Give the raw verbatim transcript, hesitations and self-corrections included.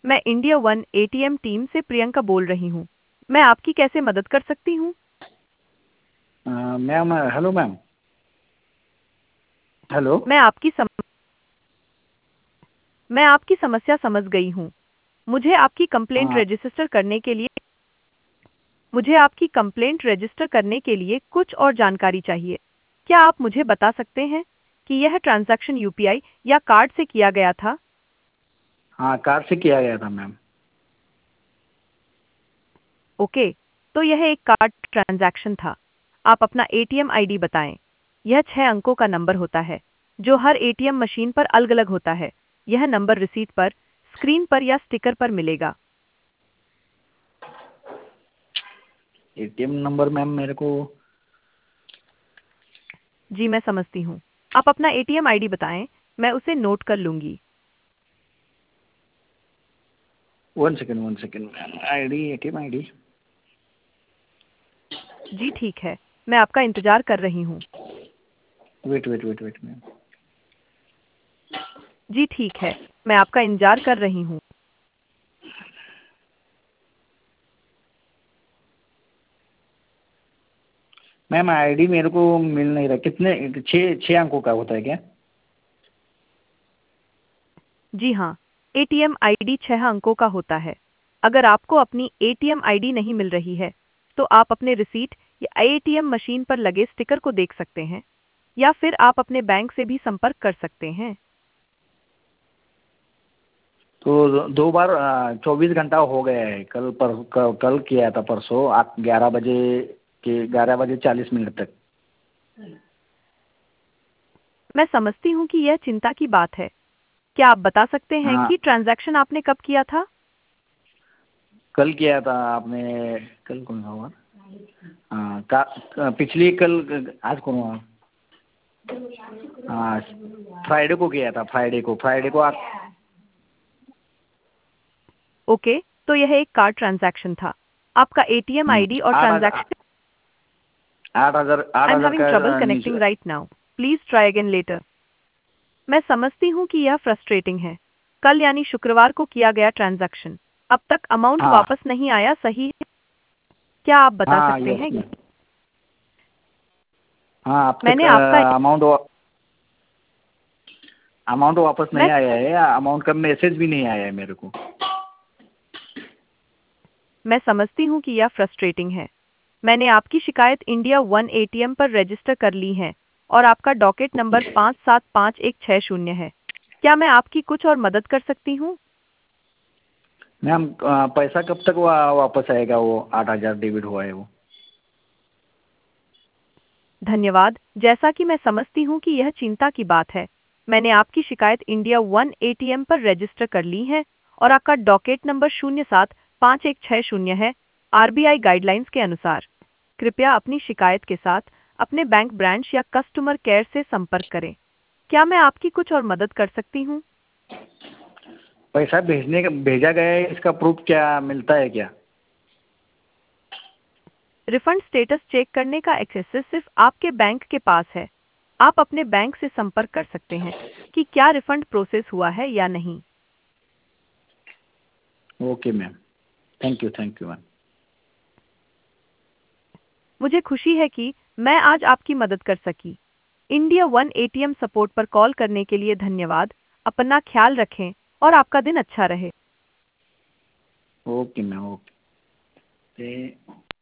मैं India one ATM team से प्रियंका बोल रही हूँ। मैं आपकी कैसे मदद कर सकती हूँ? अ, मैम हेलो मैम। हेलो। मैं आपकी सम... मैं आपकी समस्या समझ गई हूँ। मुझे आपकी कंप्लेंट हाँ। रजिस्टर करने के लिए मुझे आपकी कंप्लेंट रजिस्टर करने के लिए कुछ और जानकारी चाहिए। क्या आप मुझे बता सकते हैं कि यह ट्रांजैक्शन यूपीआई या कार्ड से किया गया था? हाँ, कार से किया गया था मैम। ओके, तो यह एक कार्ड ट्रांजैक्शन था। आप अपना एटीएम आईडी बताएं। यह छह अंकों का नंबर होता है, जो हर एटीएम मशीन पर अलग-अलग होता है। यह नंबर रिसीट पर, स्क्रीन पर या स्टिकर पर मिलेगा। एटीएम नंबर मैम मेरे को। जी, मैं समझती हूँ। आप अपना एटीएम आईडी बताएं, मैं उसे नोट कर लूंगी। One second one second ma'am, ID ATM ID. जी ठीक है, मैं आपका इंतजार कर रही हूँ। Wait wait wait wait ma'am. जी ठीक है, मैं आपका इंतजार कर रही हूँ। मैम आईडी मेरे को मिल नहीं रहा। कितने छः छः अंकों का होता है क्या? जी हाँ, एटीएम आईडी छह अंकों का होता है। अगर आपको अपनी एटीएम आईडी नहीं मिल रही है, तो आप अपने रिसीट या एटीएम मशीन पर लगे स्टिकर को देख सकते हैं, या फिर आप अपने बैंक से भी संपर्क कर सकते हैं। तो दो बार चौबीस घंटा हो गया है। कल पर क- कल किया था, परसों आप ग्यारह बजे के ग्यारह बजे चालीस मिनट तक। मैं समझती हूँ कि यह चिंता की बात है। क्या आप बता सकते हैं हाँ, कि ट्रांजैक्शन आपने कब किया था? कल किया था आपने। कल कौन सा हुआ? हाँ, का पिछली कल। आज कौन हुआ? हाँ, फ्राइडे को किया था। फ्राइडे को फ्राइडे को आप। ओके, तो यह एक कार्ड ट्रांजैक्शन था। आपका एटीएम हम्म, आईडी और आठ हजार ट्रांजैक्शन आठ हजार आठ आई एम हजार हैविंग का ट्रबल अ, कनेक्टिंग नीचे। Right now. Please try again later. मैं समझती हूँ कि यह फ्रस्ट्रेटिंग है। कल यानी शुक्रवार को किया गया ट्रांजैक्शन, अब तक अमाउंट हाँ वापस नहीं आया, सही है? क्या आप बता हाँ, सकते यस हैं? मैम। हाँ, अब तक मैंने आपका अमाउंट अमाउंट वापस मैं नहीं आया है। अमाउंट का मैसेज भी नहीं आया है मेरे को। मैं समझती हूँ कि यह फ्रस्ट्रेटिंग है। मैंने आपकी शिकायत इंडिया वन एटीएम पर रजिस्टर कर ली है, और आपका डॉकेट नंबर पाँच सात पाँच एक छः शून्य है। क्या मैं आपकी कुछ और मदद कर सकती हूँ? मैम अ, पैसा कब तक वा, वापस आएगा? वो आठ हजार डेबिट हुआ है वो। धन्यवाद। जैसा कि मैं समझती हूँ कि यह चिंता की बात है, मैंने आपकी शिकायत इंडिया वन एटीएम पर रजिस्टर कर ली है, और आपका डॉकेट नंबर शून्य सात पाँच एक छः शून्य है। आरबीआई गाइडलाइंस के अनुसार, कृपया अपनी शिकायत के साथ अपने बैंक ब्रांच या कस्टमर केयर से संपर्क करें। क्या मैं आपकी कुछ और मदद कर सकती हूँ? पैसा भेजने का भेजा गया है, इसका प्रूफ क्या मिलता है क्या? रिफंड स्टेटस चेक करने का एक्सेस सिर्फ आपके बैंक के पास है। आप अपने बैंक से संपर्क कर सकते हैं कि क्या रिफंड प्रोसेस हुआ है या नहीं। Okay ma'am. Thank you thank you ma'am. मुझे खुशी है कि मैं आज आपकी मदद कर सकी। इंडिया वन एटीएम सपोर्ट पर कॉल करने के लिए धन्यवाद। अपना ख्याल रखें और आपका दिन अच्छा रहे। Okay ma'am. ओके।